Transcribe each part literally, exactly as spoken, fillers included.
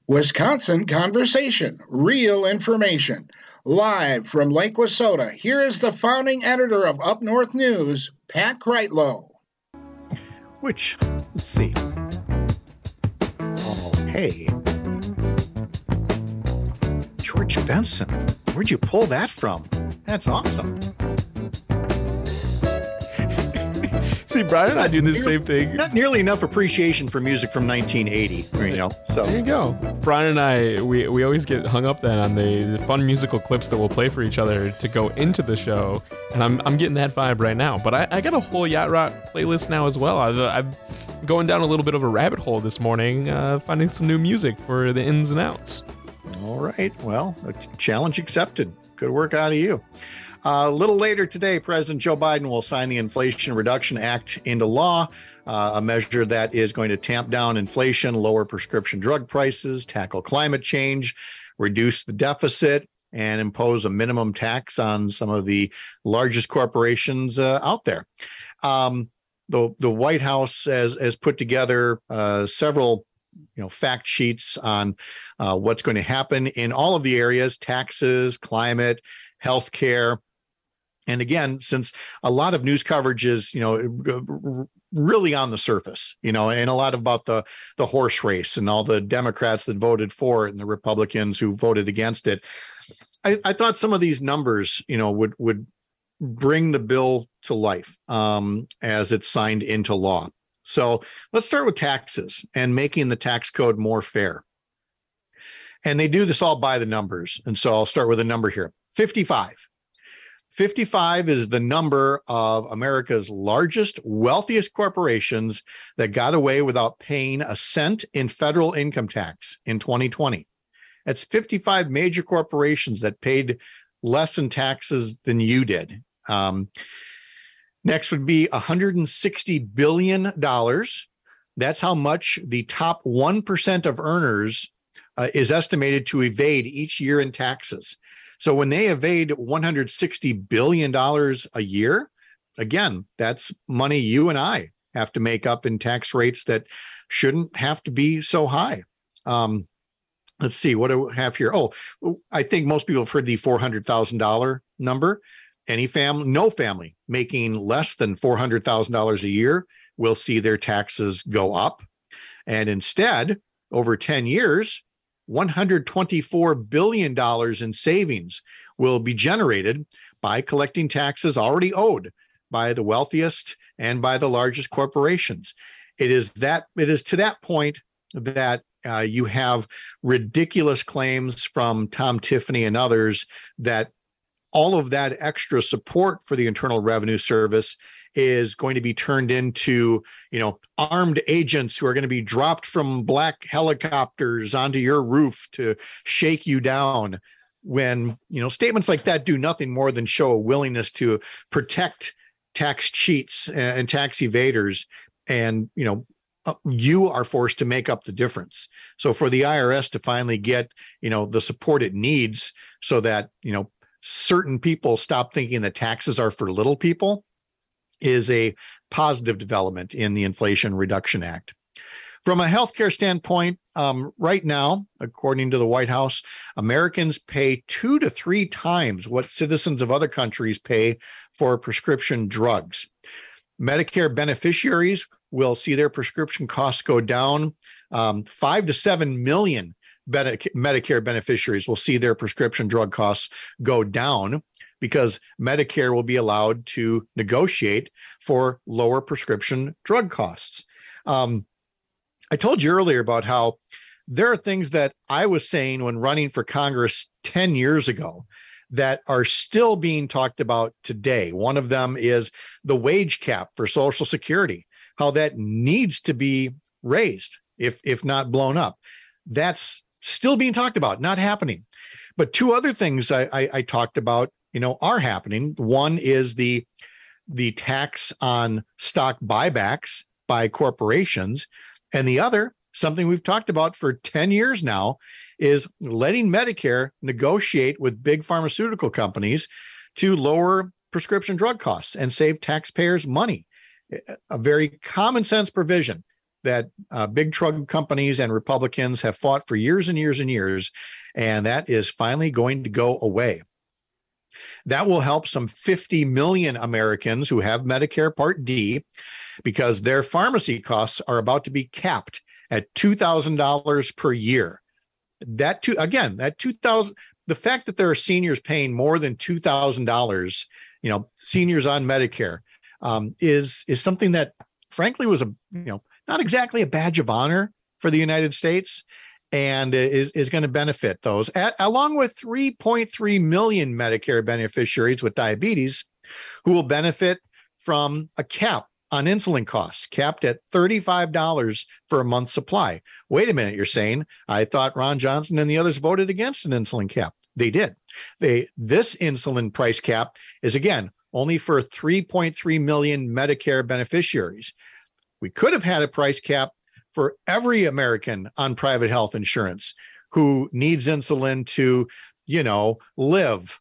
Wisconsin Conversation, real information. Live from Lake Wissota, here is the founding editor of Up North News, Pat Kreitlow. Which, let's see. Oh, hey. George Benson. Where'd you pull that from? That's awesome. See, Brian and I do the same thing. Not nearly enough appreciation for music from nineteen eighty, you know. So there you go. Brian and I, we, we always get hung up then on the, the fun musical clips that we'll play for each other to go into the show, and I'm I'm getting that vibe right now. But I, I got a whole Yacht Rock playlist now as well. I've I've going down a little bit of a rabbit hole this morning, uh, finding some new music for the ins and outs. All right. Well, a challenge accepted. Good work out of you. Uh, a little later today, President Joe Biden will sign the Inflation Reduction Act into law, uh, a measure that is going to tamp down inflation, lower prescription drug prices, tackle climate change, reduce the deficit, and impose a minimum tax on some of the largest corporations uh, out there. Um, the, the White House has, has put together uh, several you know, fact sheets on uh, what's going to happen in all of the areas: taxes, climate, healthcare. And again, since a lot of news coverage is, you know, really on the surface, you know, and a lot about the the horse race and all the Democrats that voted for it and the Republicans who voted against it, I, I thought some of these numbers, you know, would would bring the bill to life um, as it's signed into law. So let's start with taxes and making the tax code more fair. And they do this all by the numbers. And so I'll start with a number here, fifty-five. fifty-five is the number of America's largest, wealthiest corporations that got away without paying a cent in federal income tax in twenty twenty. That's fifty-five major corporations that paid less in taxes than you did. Um, next would be one hundred sixty billion dollars. That's how much the top one percent of earners uh, is estimated to evade each year in taxes. So when they evade one hundred sixty billion dollars a year, again, that's money you and I have to make up in tax rates that shouldn't have to be so high. Um, let's see, what do we have here? Oh, I think most people have heard the four hundred thousand dollars number. Any family, no family making less than four hundred thousand dollars a year will see their taxes go up. And instead, over ten years, one hundred twenty-four billion dollars in savings will be generated by collecting taxes already owed by the wealthiest and by the largest corporations. It is that it is to that point that uh, you have ridiculous claims from Tom Tiffany and others that all of that extra support for the Internal Revenue Service is going to be turned into, you know, armed agents who are going to be dropped from black helicopters onto your roof to shake you down, when, you know, statements like that do nothing more than show a willingness to protect tax cheats and tax evaders. And, you know, you are forced to make up the difference. So for the I R S to finally get, you know, the support it needs so that, you know, certain people stop thinking that taxes are for little people is a positive development in the Inflation Reduction Act. From a healthcare standpoint, um, right now, according to the White House, Americans pay two to three times what citizens of other countries pay for prescription drugs. Medicare beneficiaries will see their prescription costs go down. Um, five to seven million Medicare beneficiaries will see their prescription drug costs go down because Medicare will be allowed to negotiate for lower prescription drug costs. Um, I told you earlier about how there are things that I was saying when running for Congress ten years ago that are still being talked about today. One of them is the wage cap for Social Security, how that needs to be raised, if, if not blown up. That's still being talked about, not happening. But two other things I, I, I talked about, you know, are happening. One is the the tax on stock buybacks by corporations, and the other, something we've talked about for ten years now, is letting Medicare negotiate with big pharmaceutical companies to lower prescription drug costs and save taxpayers money. A very common sense provision that uh, big drug companies and Republicans have fought for years and years and years, and that is finally going to go away. That will help some fifty million Americans who have Medicare Part D, because their pharmacy costs are about to be capped at two thousand dollars per year. That two, again, that two thousand, the fact that there are seniors paying more than two thousand dollars, you know, seniors on Medicare, um, is, is something that frankly was a, you know, not exactly a badge of honor for the United States, and is, is going to benefit those, at, along with three point three million Medicare beneficiaries with diabetes who will benefit from a cap on insulin costs, capped at thirty-five dollars for a month's supply. Wait a minute, you're saying, I thought Ron Johnson and the others voted against an insulin cap. They did. They This insulin price cap is, again, only for three point three million Medicare beneficiaries. We could have had a price cap for every American on private health insurance who needs insulin to, you know, live.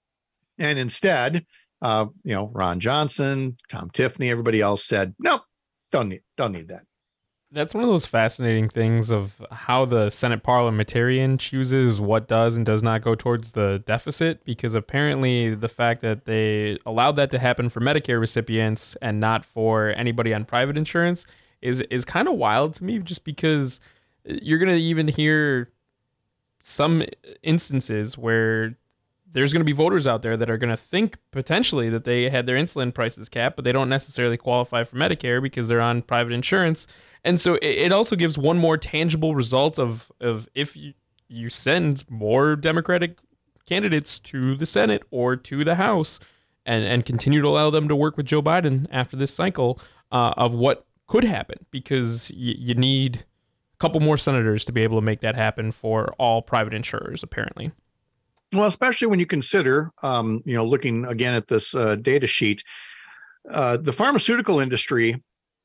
And instead, uh, you know, Ron Johnson, Tom Tiffany, everybody else said, no, don't need, don't need that. That's one of those fascinating things of how the Senate parliamentarian chooses what does and does not go towards the deficit, because apparently the fact that they allowed that to happen for Medicare recipients and not for anybody on private insurance is is kind of wild to me, just because you're going to even hear some instances where there's going to be voters out there that are going to think potentially that they had their insulin prices capped, but they don't necessarily qualify for Medicare because they're on private insurance. And so it also gives one more tangible result of, of if you, you send more Democratic candidates to the Senate or to the House and, and continue to allow them to work with Joe Biden after this cycle, uh, of what could happen, because y- you need a couple more senators to be able to make that happen for all private insurers, apparently. Well, especially when you consider, um, you know, looking again at this uh, data sheet, uh, the pharmaceutical industry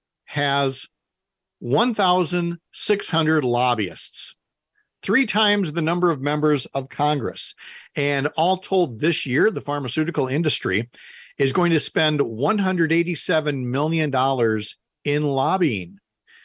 has one thousand six hundred lobbyists, three times the number of members of Congress. And all told, this year, the pharmaceutical industry is going to spend one hundred eighty-seven million dollars in lobbying.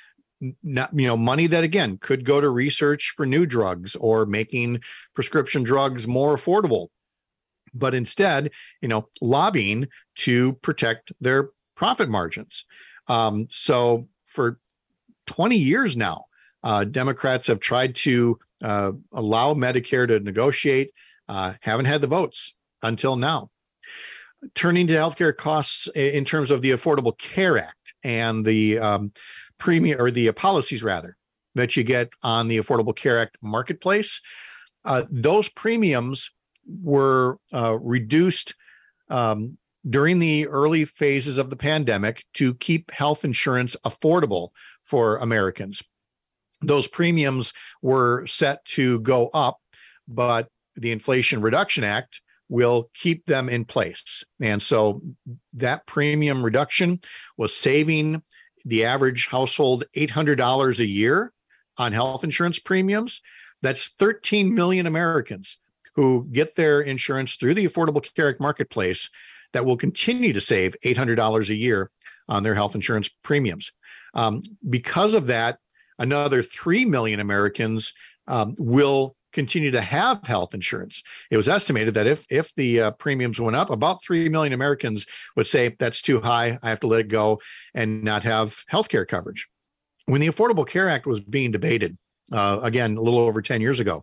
Not, you know, money that, again, could go to research for new drugs or making prescription drugs more affordable. But instead, you know, lobbying to protect their profit margins. Um, so for twenty years now, uh, Democrats have tried to uh, allow Medicare to negotiate, uh, haven't had the votes until now. Turning to healthcare costs in terms of the Affordable Care Act and the um, premium, or the uh, policies rather, that you get on the Affordable Care Act marketplace, uh, those premiums were uh, reduced um, during the early phases of the pandemic to keep health insurance affordable for Americans. Those premiums were set to go up, but the Inflation Reduction Act will keep them in place. And so that premium reduction was saving the average household eight hundred dollars a year on health insurance premiums. That's thirteen million Americans who get their insurance through the Affordable Care Act marketplace that will continue to save eight hundred dollars a year on their health insurance premiums. Um, because of that, another three million Americans um, will continue to have health insurance. It was estimated that if if the uh, premiums went up, about three million Americans would say, that's too high, I have to let it go and not have health care coverage. When the Affordable Care Act was being debated, uh, again, a little over ten years ago,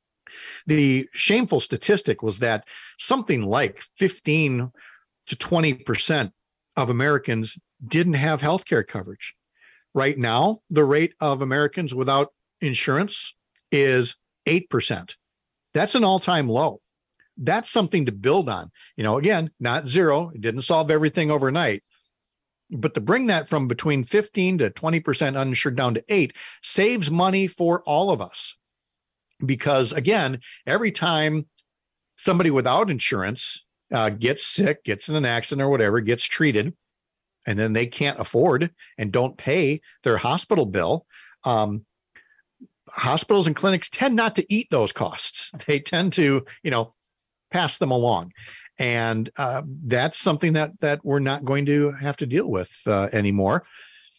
the shameful statistic was that something like fifteen to twenty percent of Americans didn't have health care coverage. Right now, the rate of Americans without insurance is eight percent. That's an all-time low. That's something to build on. You know, again, not zero. It didn't solve everything overnight. But to bring that from between fifteen to twenty percent uninsured down to eight saves money for all of us. Because again, every time somebody without insurance uh, gets sick, gets in an accident or whatever, gets treated, and then they can't afford and don't pay their hospital bill, um, hospitals and clinics tend not to eat those costs. They tend to, you know, pass them along. And uh, that's something that that we're not going to have to deal with uh, anymore.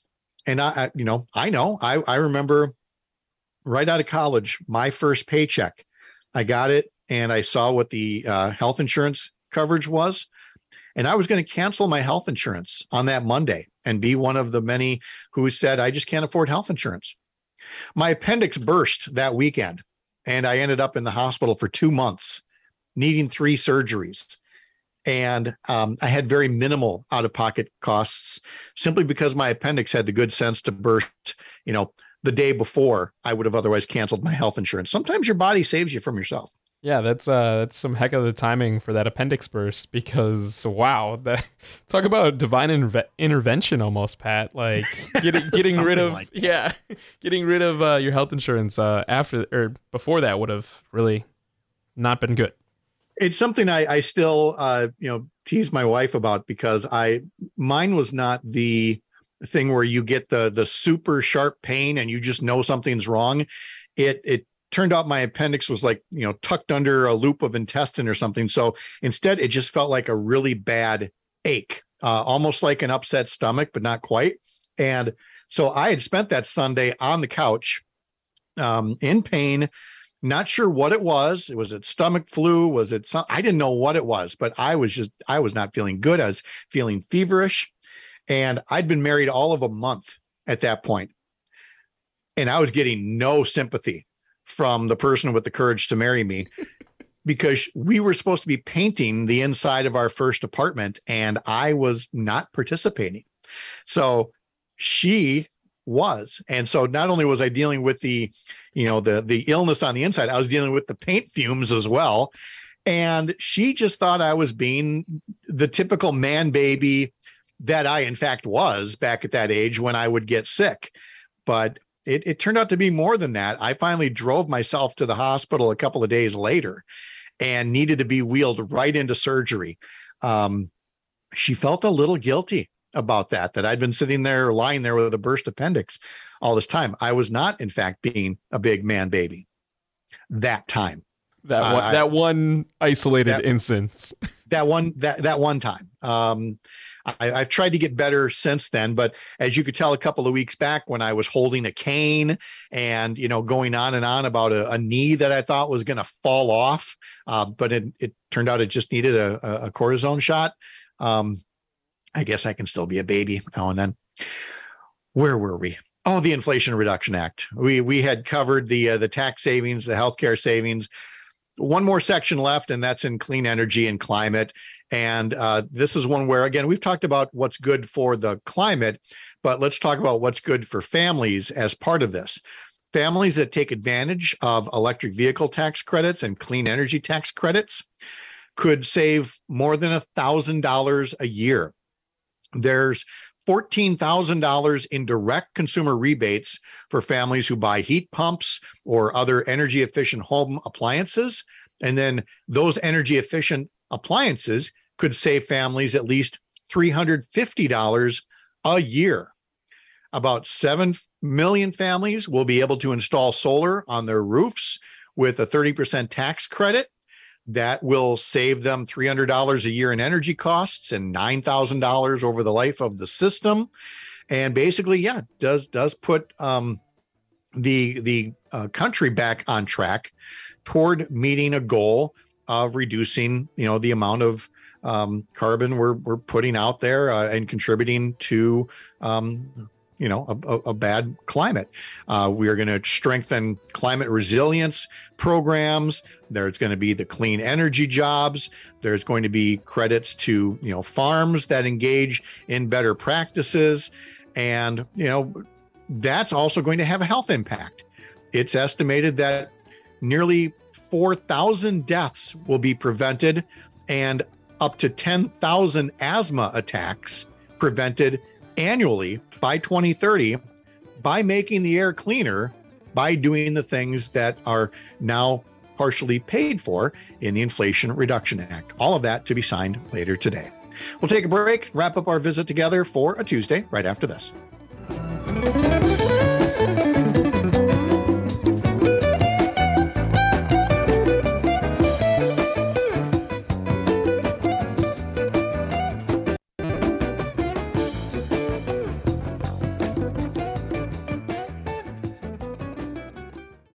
And I, I you know, I know, I, I remember right out of college, my first paycheck, I got it and I saw what the uh, health insurance coverage was. And I was going to cancel my health insurance on that Monday and be one of the many who said, I just can't afford health insurance. My appendix burst that weekend and I ended up in the hospital for two months, needing three surgeries. And um, I had very minimal out-of-pocket costs simply because my appendix had the good sense to burst, you know, the day before I would have otherwise canceled my health insurance. Sometimes your body saves you from yourself. Yeah, that's uh, that's some heck of the timing for that appendix burst because wow, that talk about divine inve- intervention almost, Pat. Like getting getting rid of like yeah, getting rid of uh, your health insurance uh, after or before that would have really not been good. It's something I, I still uh, you know tease my wife about because I mine was not the thing where you get the the super sharp pain and you just know something's wrong. It it turned out my appendix was like, you know, tucked under a loop of intestine or something. So instead, it just felt like a really bad ache, uh, almost like an upset stomach, but not quite. And so I had spent that Sunday on the couch um, in pain, not sure what it was. Was it stomach flu? Was it some, I didn't know what it was, but I was just, I was not feeling good. I was feeling feverish. And I'd been married all of a month at that point. And I was getting no sympathy from the person with the courage to marry me because we were supposed to be painting the inside of our first apartment and I was not participating. So she was. And so not only was I dealing with the, you know, the, the illness on the inside, I was dealing with the paint fumes as well. And she just thought I was being the typical man baby that I in fact was back at that age when I would get sick. But It, it turned out to be more than that. I finally drove myself to the hospital a couple of days later and needed to be wheeled right into surgery. Um, she felt a little guilty about that, that I'd been sitting there, lying there with a burst appendix all this time. I was not, in fact, being a big man baby that time. That one, uh, that one isolated that, instance. That one, that, that one time. Um, I, I've tried to get better since then, but as you could tell a couple of weeks back when I was holding a cane and, you know, going on and on about a, a knee that I thought was going to fall off, uh, but it, it turned out it just needed a, a cortisone shot. Um, I guess I can still be a baby now and then. Where were we? Oh, the Inflation Reduction Act. We we had covered the uh, the tax savings, the healthcare savings. One more section left, and that's in clean energy and climate. And uh, this is one where, again, we've talked about what's good for the climate, but let's talk about what's good for families as part of this. Families that take advantage of electric vehicle tax credits and clean energy tax credits could save more than one thousand dollars a year. There's fourteen thousand dollars in direct consumer rebates for families who buy heat pumps or other energy efficient home appliances. And then those energy efficient appliances could save families at least three hundred fifty dollars a year. About seven million families will be able to install solar on their roofs with a thirty percent tax credit. That will save them three hundred dollars a year in energy costs and nine thousand dollars over the life of the system. And basically, yeah, does does put um, the, the uh, country back on track toward meeting a goal of reducing, you know, the amount of um, carbon we're we're putting out there uh, and contributing to, um, you know, a, a bad climate. Uh, we are going to strengthen climate resilience programs. There's going to be the clean energy jobs. There's going to be credits to, you know, farms that engage in better practices. And, you know, that's also going to have a health impact. It's estimated that nearly four thousand deaths will be prevented and up to ten thousand asthma attacks prevented annually by twenty thirty by making the air cleaner, by doing the things that are now partially paid for in the Inflation Reduction Act. All of that to be signed later today. We'll take a break, wrap up our visit together for a Tuesday right after this.